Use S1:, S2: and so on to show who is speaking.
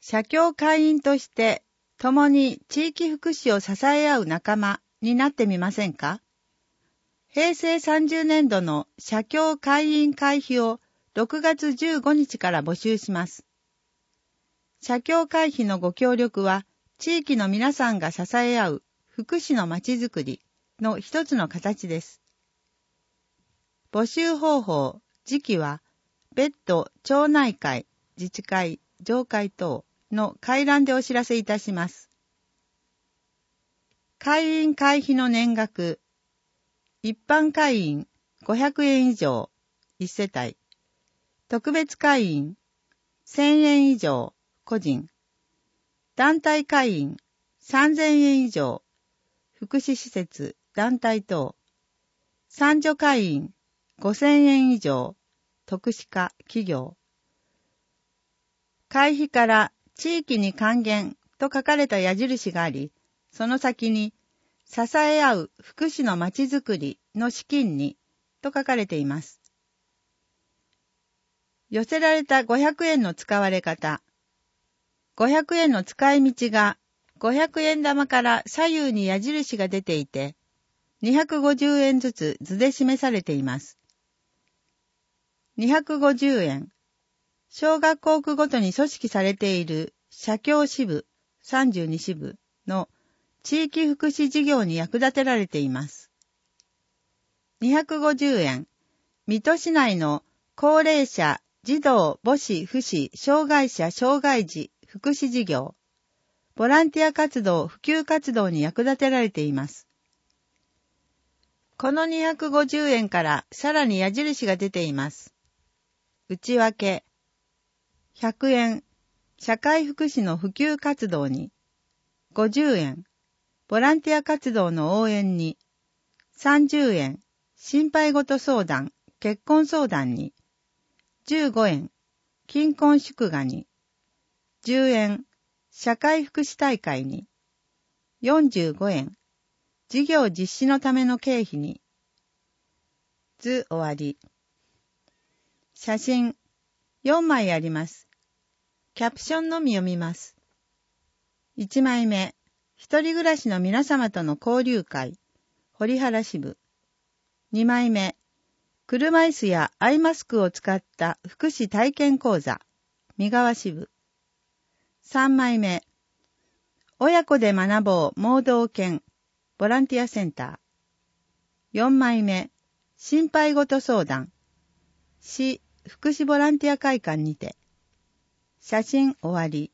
S1: 社協会員として共に地域福祉を支え合う仲間になってみませんか？平成30年度の社協会員会費を6月15日から募集します。社協会費のご協力は地域の皆さんが支え合う福祉のまちづくりの一つの形です。募集方法、時期は別途町内会、自治会、上会等の回覧でお知らせいたします。会員会費の年額、一般会員500円以上、1世帯、特別会員1000円以上、個人、団体会員3000円以上、福祉施設、団体等、参助会員5000円以上、特殊化、企業。会費から地域に還元と書かれた矢印があり、その先に支え合う福祉のまちづくりの資金にと書かれています。寄せられた500円の使われ方。500円の使い道が500円玉から左右に矢印が出ていて、250円ずつ図で示されています。250円。小学校区ごとに組織されている社協支部32支部の地域福祉事業に役立てられています。250円。水戸市内の高齢者、児童、母子、父子、障害者、障害児、福祉事業、ボランティア活動、普及活動に役立てられています。この250円からさらに矢印が出ています。内訳、100円、社会福祉の普及活動に、50円、ボランティア活動の応援に、30円、心配事相談、結婚相談に、15円、金婚祝賀に、10円、社会福祉大会に、45円、事業実施のための経費に。図終わり。写真4枚あります。キャプションのみ読みます。1枚目、一人暮らしの皆様との交流会、堀原支部。2枚目、車椅子やアイマスクを使った福祉体験講座、三河支部。3枚目、親子で学ぼう盲導犬、ボランティアセンター。4枚目、心配事相談、市福祉ボランティア会館にて。写真終わり。